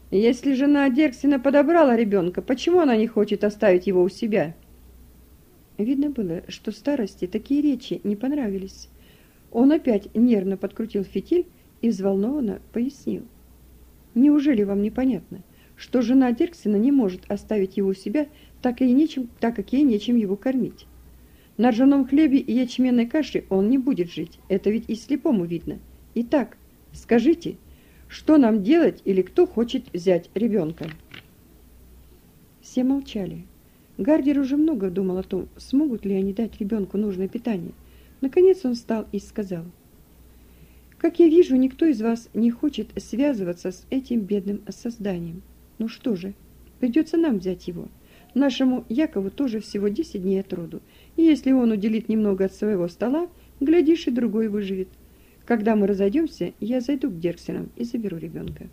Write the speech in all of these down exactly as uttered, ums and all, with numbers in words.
Если жена Дерксена подобрала ребенка, почему она не хочет оставить его у себя? Видно было, что старости такие речи не понравились. Он опять нервно подкрутил фитиль и взволнованно пояснил. Неужели вам непонятно, что жена Дерксена не может оставить его у себя, так, и нечем, так как ей нечем его кормить? На ржаном хлебе и ячменной каше он не будет жить, это ведь и слепому видно. Итак, скажите, что нам делать или кто хочет взять ребенка? Все молчали. Гардер уже много думал о том, смогут ли они дать ребенку нужное питание. Наконец он встал и сказал: «Как я вижу, никто из вас не хочет связываться с этим бедным созданием. Ну что же, придется нам взять его. Нашему Якову тоже всего десять дней от роду, и если он уделит немного от своего стола, глядишь, и другой выживет. Когда мы разойдемся, я зайду к Дерксенам и заберу ребенка».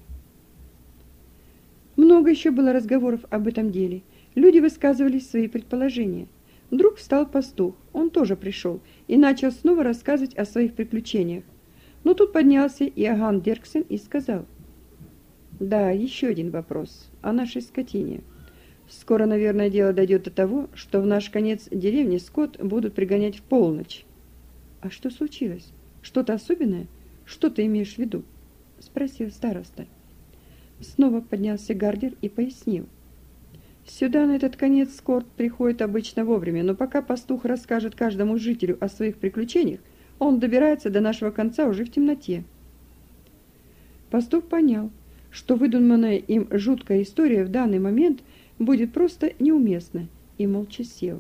Много еще было разговоров об этом деле. Люди высказывали свои предположения. Вдруг встал пастух, он тоже пришел, и начал снова рассказывать о своих приключениях. Но тут поднялся Иоганн Дерксен и сказал: «Да, еще один вопрос о нашей скотине. Скоро, наверное, дело дойдет до того, что в наш конец деревни скот будут пригонять в полночь». «А что случилось? Что-то особенное? Что ты имеешь в виду?» — спросил староста. Снова поднялся Гардер и пояснил. «Сюда, на этот конец, скот приходит обычно вовремя, но пока пастух расскажет каждому жителю о своих приключениях, он добирается до нашего конца уже в темноте». Пастух понял, что выдуманная им жуткая история в данный момент будет просто неуместна, и молча сел.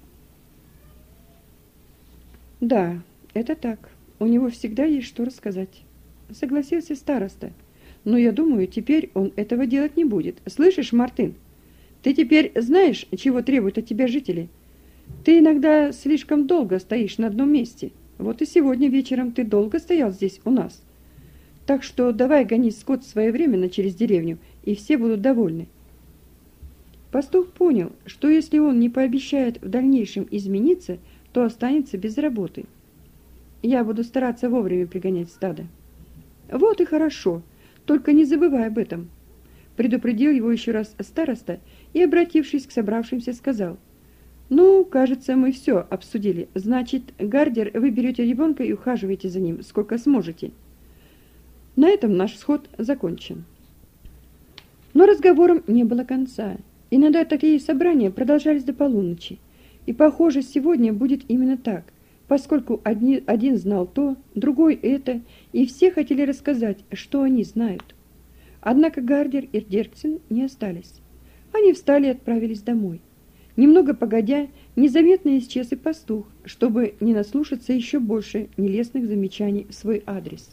«Да, это так. У него всегда есть что рассказать», — согласился староста. «Но я думаю, теперь он этого делать не будет. Слышишь, Мартын? Ты теперь знаешь, чего требуют от тебя жители? Ты иногда слишком долго стоишь на одном месте. Вот и сегодня вечером ты долго стоял здесь у нас. Так что давай гони скот своевременно через деревню, и все будут довольны». Пастух понял, что если он не пообещает в дальнейшем измениться, то останется без работы. «Я буду стараться вовремя пригонять стадо». «Вот и хорошо, только не забывай об этом», — предупредил его еще раз староста и, обратившись к собравшимся, сказал: «Ну, кажется, мы все обсудили. Значит, Гардер, вы берете ребенка и ухаживаете за ним, сколько сможете. На этом наш сход закончен». Но разговором не было конца. Иногда такие собрания продолжались до полуночи. И, похоже, сегодня будет именно так, поскольку одни, один знал то, другой это, и все хотели рассказать, что они знают. Однако Гардер и Дерксен не остались. Они встали и отправились домой. Немного погодя, незаметно исчез и пастух, чтобы не наслушаться еще больше нелестных замечаний в свой адрес.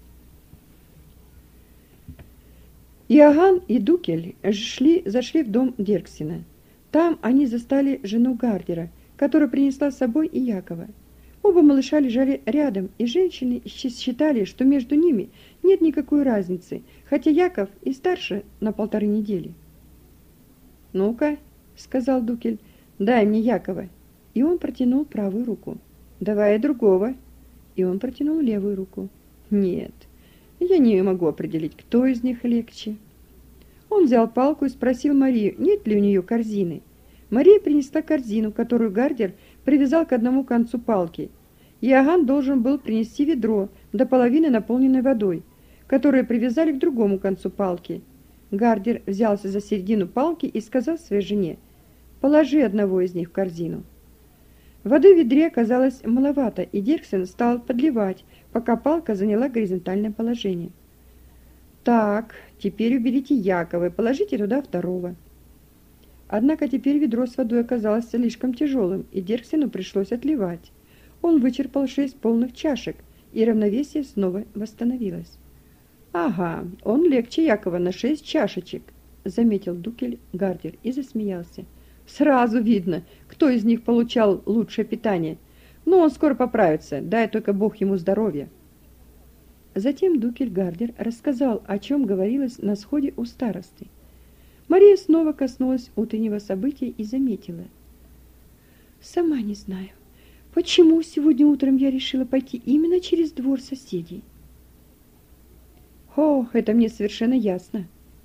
Иоганн и Дукель шли, зашли в дом Дерксена. Там они застали жену Гардера, которая принесла с собой и Якова. Оба малыша лежали рядом, и женщины считали, что между ними нет никакой разницы, хотя Яков и старше на полторы недели. «Ну-ка», — сказал Дукель, — «дай мне Якова». И он протянул правую руку. «Давай другого». И он протянул левую руку. «Нет, я не могу определить, кто из них легче». Он взял палку и спросил Марию, нет ли у нее корзины. Мария принесла корзину, которую Гардер привязал к одному концу палки. Иоганн должен был принести ведро, до половины наполненное водой, которое привязали к другому концу палки. Гардер взялся за середину палки и сказал своей жене: «Положи одного из них в корзину». Воды в ведре оказалось маловато, и Дерксен стал подливать, пока палка заняла горизонтальное положение. «Так, теперь уберите Якова и положите туда второго». Однако теперь ведро с водой оказалось слишком тяжелым, и Дерксену пришлось отливать. Он вычерпал шесть полных чашек, и равновесие снова восстановилось. «Ага, он легче Якова на шесть чашечек», — заметил Дукель Гардер и засмеялся. «Сразу видно, кто из них получал лучшее питание. Но он скоро поправится, дай только Бог ему здоровья». Затем Дукель Гардер рассказал, о чем говорилось на сходе у старосты. Мария снова коснулась утреннего события и заметила: «Сама не знаю, почему сегодня утром я решила пойти именно через двор соседей». «О, это мне совершенно ясно»,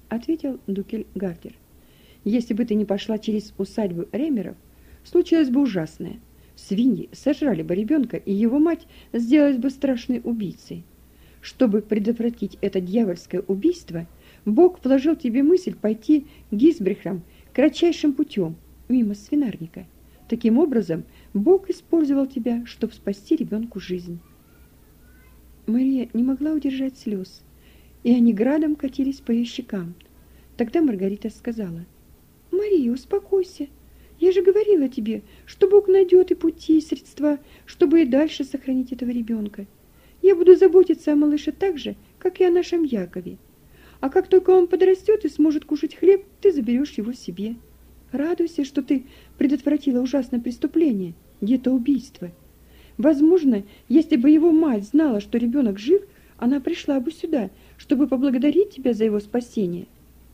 ответил Дукель Гартер. Если бы ты не пошла через усадьбу Ремеров, случилось бы ужасное. Свиньи сожрали бы ребенка, и его мать сделалась бы страшной убийцей. Чтобы предотвратить это дьявольское убийство, Бог вложил тебе мысль пойти Гисбрихам кратчайшим путем, мимо свинарника. Таким образом, Бог использовал тебя, чтобы спасти ребенку жизнь. Мария не могла удержать слез, и они градом катились по ее щекам. Тогда Маргарита сказала: «Мария, успокойся. Я же говорила тебе, что Бог найдет и пути, и средства, чтобы и дальше сохранить этого ребенка. Я буду заботиться о малыше так же, как и о нашем Якове. А как только он подрастет и сможет кушать хлеб, ты заберешь его себе. Радуйся, что ты предотвратила ужасное преступление, где-то убийство. Возможно, если бы его мать знала, что ребенок жив, она пришла бы сюда, чтобы поблагодарить тебя за его спасение».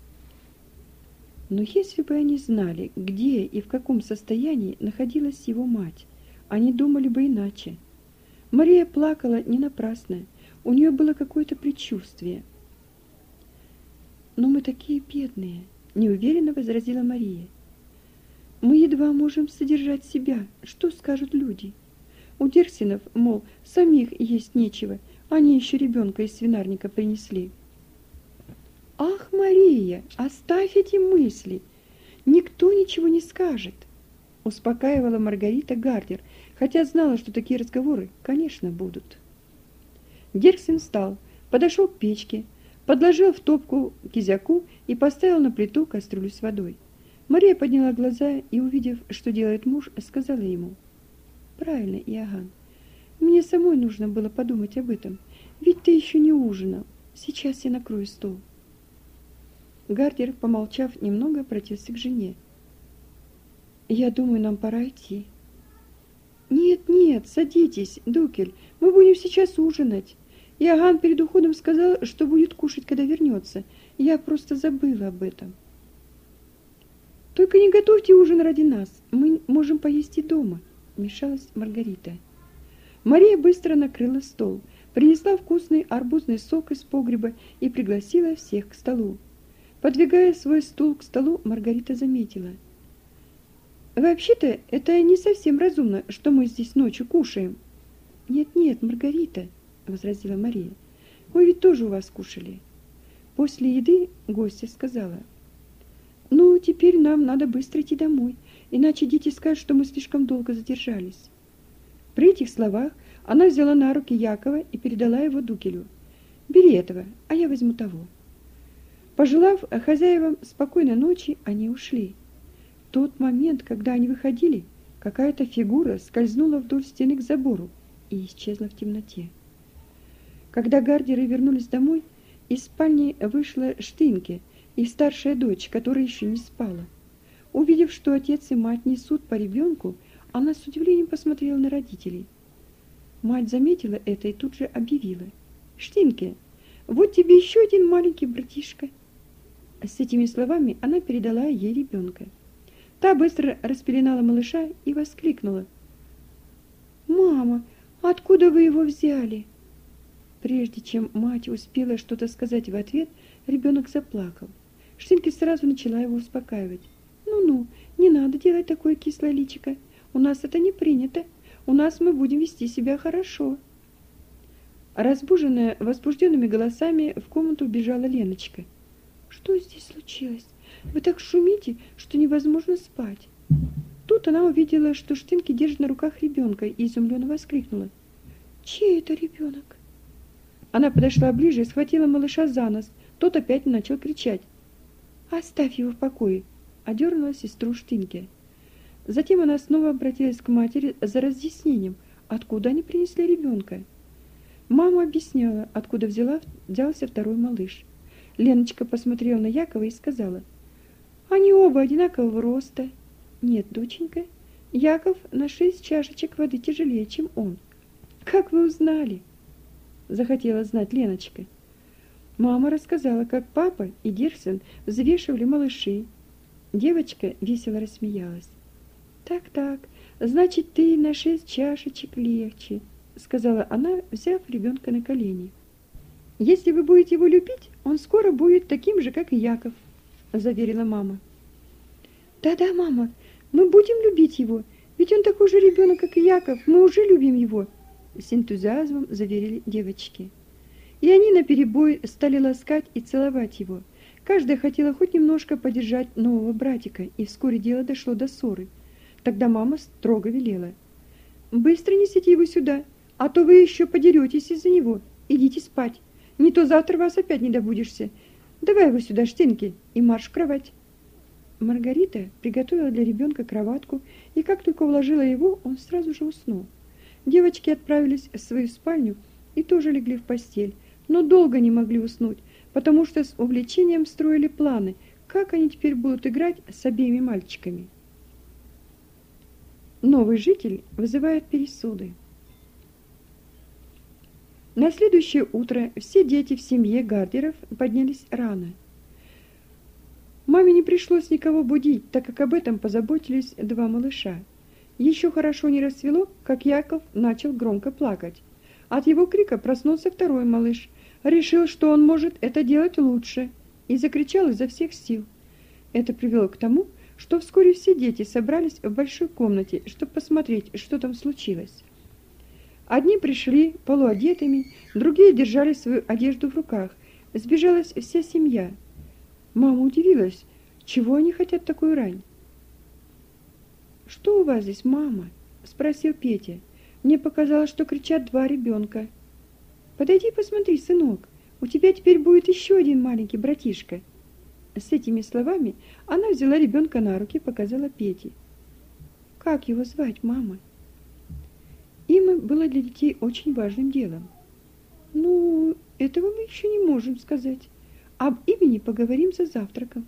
Но если бы они знали, где и в каком состоянии находилась его мать, они думали бы иначе. Мария плакала не напрасно, у нее было какое-то предчувствие. «Но мы такие бедные», — неуверенно возразила Мария. «Мы едва можем содержать себя, что скажут люди? У Дирксенов, мол, самих есть нечего, они еще ребенка из свинарника принесли». «Ах, Мария, оставь эти мысли, никто ничего не скажет», — успокаивала Маргарита Гардер, хотя знала, что такие разговоры, конечно, будут. Дирксен встал, подошел к печке, подложил в топку кизяку и поставил на плиту кастрюлю с водой. Мария подняла глаза и, увидев, что делает муж, сказала ему: «Правильно, Иоганн, мне самой нужно было подумать об этом, ведь ты еще не ужинал. Сейчас я накрою стол». Гардер, помолчав немного, обратился к жене. «Я думаю, нам пора идти». «Нет, нет, садитесь, Дукель, мы будем сейчас ужинать. Иоганн перед уходом сказал, что будет кушать, когда вернется. Я просто забыла об этом». «Только не готовьте ужин ради нас, мы можем поесть и дома», — вмешалась Маргарита. Мария быстро накрыла стол, принесла вкусный арбузный сок из погреба и пригласила всех к столу. Подвигая свой стул к столу, Маргарита заметила: «Вообще-то это не совсем разумно, что мы здесь ночью кушаем». «Нет-нет, Маргарита», — возразила Мария, — «мы ведь тоже у вас кушали». После еды гостья сказала: «Ну, теперь нам надо быстро идти домой, иначе дети скажут, что мы слишком долго задержались». При этих словах она взяла на руки Якова и передала его Дукелю. «Бери этого, а я возьму того». Пожелав хозяевам спокойной ночи, они ушли. В тот момент, когда они выходили, какая-то фигура скользнула вдоль стены к забору и исчезла в темноте. Когда Гардеры вернулись домой, из спальни вышла Штинке, их старшая дочь, которая еще не спала. Увидев, что отец и мать несут по ребенку, она с удивлением посмотрела на родителей. Мать заметила это и тут же объявила: «Штинке, вот тебе еще один маленький братишка». С этими словами она передала ей ребенка. Та быстро распеленала малыша и воскликнула: «Мама, откуда вы его взяли?» Прежде чем мать успела что-то сказать в ответ, ребенок заплакал. Штинке сразу начала его успокаивать. «Ну-ну, не надо делать такое кислое личико. У нас это не принято. У нас мы будем вести себя хорошо». Разбуженная возбужденными голосами, в комнату убежала Леночка. «Что здесь случилось? Вы так шумите, что невозможно спать». Тут она увидела, что Штинке держит на руках ребенка, и изумленно воскликнула: «Чей это ребенок?» Она подошла ближе и схватила малыша за нос. Тот опять начал кричать. «Оставь его в покое», — одернула сестру Штинке. Затем она снова обратилась к матери за разъяснением, откуда они принесли ребенка. Мама объясняла, откуда взяла, взялся второй малыш. Леночка посмотрела на Якова и сказала: «Они оба одинакового роста». «Нет, доченька, Яков на шесть чашечек воды тяжелее, чем он». «Как вы узнали?» — захотела знать Леночка. Мама рассказала, как папа и Дирксен взвешивали малышей. Девочка весело рассмеялась. «Так-так, значит, ты на шесть чашечек легче», — сказала она, взяв ребенка на колени. Если вы будете его любить, он скоро будет таким же, как и Яков, заверила мама. Да-да, мама, мы будем любить его, ведь он такой же ребенок, как и Яков, мы уже любим его, с энтузиазмом заверили девочки. И они наперебой стали ласкать и целовать его. Каждая хотела хоть немножко поддержать нового братика, и вскоре дело дошло до ссоры. Тогда мама строго велела: «Быстро несите его сюда, а то вы еще подеретесь из-за него. Идите спать, не то завтра вас опять не добудешься. Давай его сюда, Штинки, и марш в кровать». Маргарита приготовила для ребенка кроватку, и как только уложила его, он сразу же уснул. Девочки отправились в свою спальню и тоже легли в постель, но долго не могли уснуть, потому что с увлечением строили планы, как они теперь будут играть с обеими мальчиками. Новый житель вызывает пересуды. На следующее утро все дети в семье Гардеров поднялись рано. Маме не пришлось никого будить, так как об этом позаботились два малыша. Еще хорошо не рассвело, как Яков начал громко плакать. От его крика проснулся второй малыш, решил, что он может это делать лучше, и закричал изо всех сил. Это привело к тому, что вскоре все дети собрались в большой комнате, чтобы посмотреть, что там случилось. Одни пришли полуодетыми, другие держали свою одежду в руках. Сбежалась вся семья. Мама удивилась, чего они хотят такую рань. «Что у вас здесь, мама?» – спросил Петя. «Мне показалось, что кричат два ребенка». «Подойди посмотри, сынок, у тебя теперь будет еще один маленький братишка». С этими словами она взяла ребенка на руки и показала Пете. «Как его звать, мама?» Имя было для детей очень важным делом. «Ну, этого мы еще не можем сказать. Об имени поговорим за завтраком».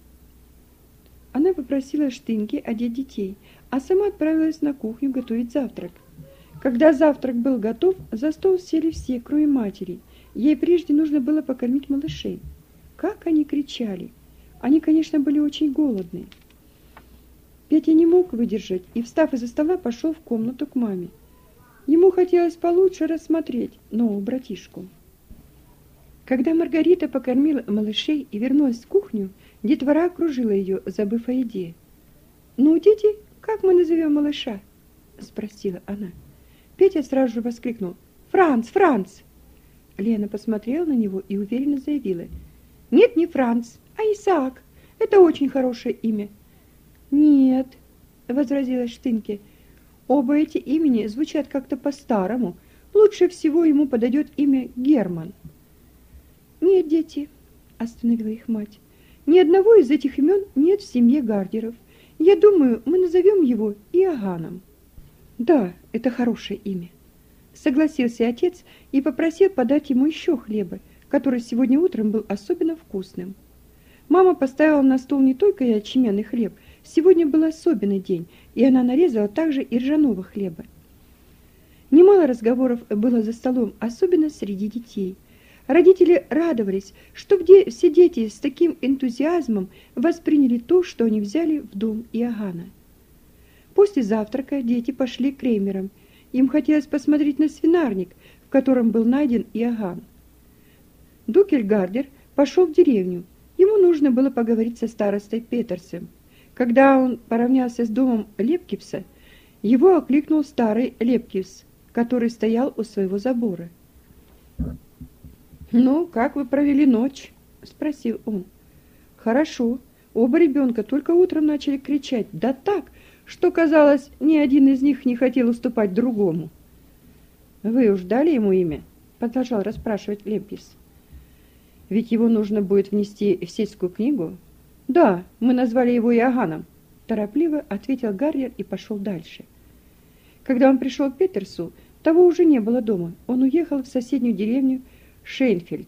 Она попросила Штинки одеть детей, а сама отправилась на кухню готовить завтрак. Когда завтрак был готов, за стол сели все, кроме матери. Ей прежде нужно было покормить малышей. Как они кричали! Они, конечно, были очень голодны. Петя не мог выдержать и, встав из-за стола, пошел в комнату к маме. Ему хотелось получше рассмотреть нового братишку. Когда Маргарита покормила малышей и вернулась в кухню, детвора окружила ее, забыв о еде. «Ну, дети, как мы назовем малыша?» – спросила она. Петя сразу же воскликнул: «Франц, Франц!» Лена посмотрела на него и уверенно заявила: «Нет, не Франц, а Исаак. Это очень хорошее имя». «Нет», – возразила Штинке, – «оба эти имени звучат как-то по-старому. Лучше всего ему подойдет имя Герман». «Нет, дети», – остановила их мать, – «ни одного из этих имен нет в семье Гардеров. Я думаю, мы назовем его Иоганном». «Да, это хорошее имя», – согласился отец и попросил подать ему еще хлеба, который сегодня утром был особенно вкусным. Мама поставила на стол не только ячменный хлеб, сегодня был особенный день, и она нарезала также и ржаного хлеба. Немало разговоров было за столом, особенно среди детей. Родители радовались, что где все дети с таким энтузиазмом восприняли то, что они взяли в дом Иоганна. После завтрака дети пошли к Креймерам. Им хотелось посмотреть на свинарник, в котором был найден Иоганн. Дукель Гардер пошел в деревню. Ему нужно было поговорить со старостой Петерсом. Когда он поравнялся с домом Лепкипса, его окликнул старый Лепкипс, который стоял у своего забора. «Ну, как вы провели ночь?» – спросил он. «Хорошо. Оба ребенка только утром начали кричать, да так, что, казалось, ни один из них не хотел уступать другому». «Вы уж дали ему имя?» – продолжал расспрашивать Лепкипс. «Ведь его нужно будет внести в сельскую книгу». «Да, мы назвали его Иоганном», – торопливо ответил Гардер и пошел дальше. Когда он пришел к Петерсу, того уже не было дома. Он уехал в соседнюю деревню Шейнфельд.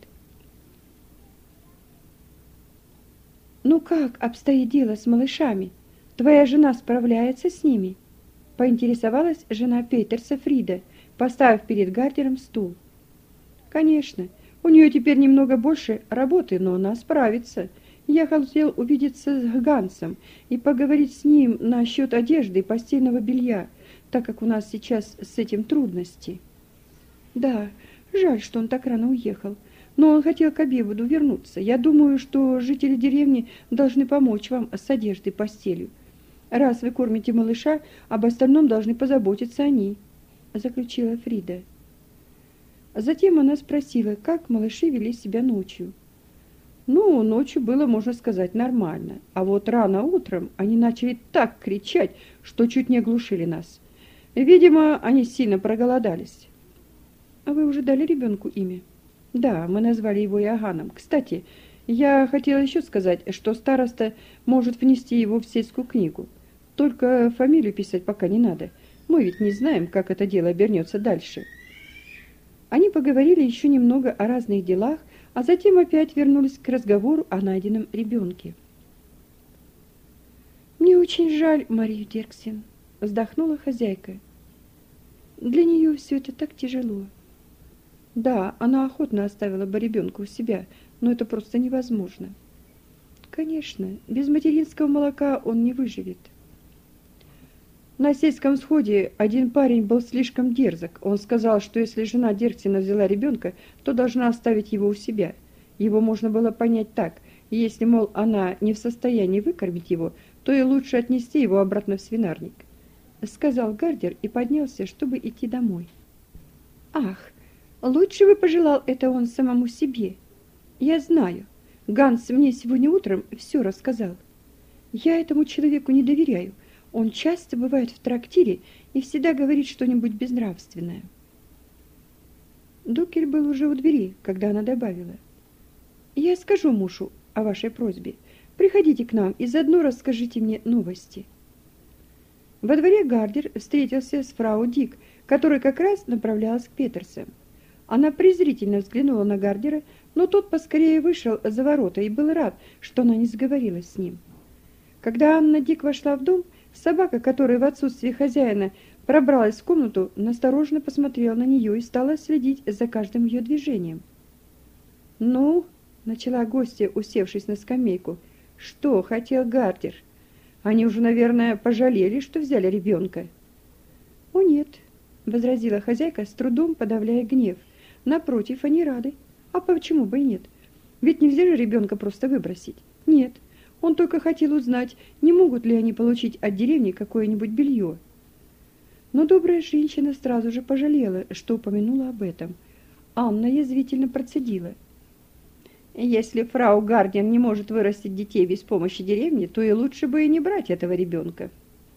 «Ну как обстоит дело с малышами? Твоя жена справляется с ними?» – поинтересовалась жена Петерса Фрида, поставив перед Гардером стул. «Конечно, у нее теперь немного больше работы, но она справится. Я хотел увидеться с Гансом и поговорить с ним насчет одежды и постельного белья, так как у нас сейчас с этим трудности». «Да, жаль, что он так рано уехал. но он хотел к обеду вернуться. Я думаю, что жители деревни должны помочь вам с одеждой и постелью. Раз вы кормите малыша, об остальном должны позаботиться они, заключила Фрида. Затем она спросила, как малыши вели себя ночью. Ну, ночью было, можно сказать, нормально, а вот рано утром они начали так кричать, что чуть не оглушили нас. Видимо, они сильно проголодались. А вы уже дали ребенку имя? Да, мы назвали его Иоганном. Кстати, я хотела еще сказать, что староста может внести его в сельскую книгу. Только фамилию писать пока не надо. Мы ведь не знаем, как это дело обернется дальше. Они поговорили еще немного о разных делах, а затем опять вернулись к разговору о найденном ребенке. «Мне очень жаль Марию Дирксен», — вздохнула хозяйка. «Для нее все это так тяжело». Да, она охотно оставила бы ребенка у себя, но это просто невозможно. Конечно, без материнского молока он не выживет. На сельском сходе один парень был слишком дерзок. Он сказал, что если жена Дирксена взяла ребенка, то должна оставить его у себя. Его можно было понять так: если, мол, она не в состоянии выкормить его, то и лучше отнести его обратно в свинарник, сказал Гардер и поднялся, чтобы идти домой. Ах, лучше бы пожелал это он самому себе. Я знаю, Ганс мне сегодня утром все рассказал. Я этому человеку не доверяю. Он часто бывает в трактире и всегда говорит что-нибудь безнравственное. Дукель был уже у двери, когда она добавила: «Я скажу мужу о вашей просьбе. Приходите к нам и заодно расскажите мне новости». Во дворе Гардер встретился с фрау Дик, которая как раз направлялась к Петерсу. Она презрительно взглянула на Гардера, но тот поскорее вышел за ворота и был рад, что она не сговорилась с ним. Когда Анна Дик вошла в дом, собака, которая в отсутствие хозяина пробралась в комнату, настороженно посмотрела на нее и стала следить за каждым ее движением. «Ну?» — начала гостья, усевшись на скамейку. «Что хотел Гардер? Они уже, наверное, пожалели, что взяли ребенка». «О нет», — возразила хозяйка, с трудом подавляя гнев. «Напротив, они рады. А почему бы и нет? Ведь нельзя же ребенка просто выбросить. Нет. Он только хотел узнать, не могут ли они получить от деревни какое-нибудь белье». Но добрая женщина сразу же пожалела, что упомянула об этом. Анна язвительно процедила: «Если фрау Гарден не может вырастить детей без помощи деревни, то и лучше бы и не брать этого ребенка».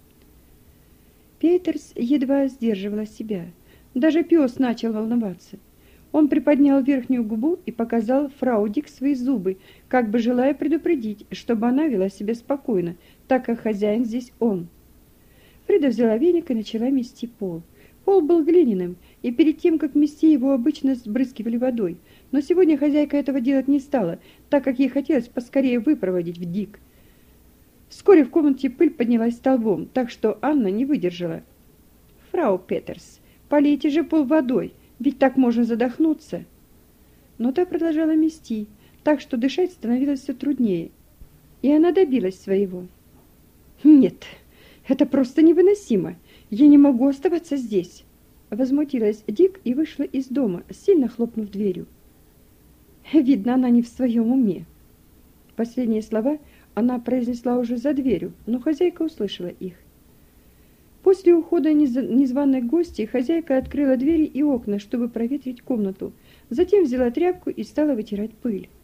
Петерс едва сдерживала себя. Даже пес начал волноваться. Он приподнял верхнюю губу и показал фрау Дик свои зубы, как бы желая предупредить, чтобы она вела себя спокойно, так как хозяин здесь он. Фрида взяла веник и начала мести пол. Пол был глиняным, и перед тем, как мести его, обычно сбрызгивали водой. Но сегодня хозяйка этого делать не стала, так как ей хотелось поскорее выпроводить в Дик. Вскоре в комнате пыль поднялась столбом, так что Анна не выдержала. «Фрау Петерс, полейте же пол водой, ведь так можно задохнуться». Но та продолжала мести, так что дышать становилось все труднее. И она добилась своего. «Нет, это просто невыносимо. Я не могу оставаться здесь», — возмутилась Дик и вышла из дома, сильно хлопнув дверью. Видно, она не в своем уме. Последние слова она произнесла уже за дверью, но хозяйка услышала их. После ухода незваной гости хозяйка открыла двери и окна, чтобы проветрить комнату. Затем взяла тряпку и стала вытирать пыль.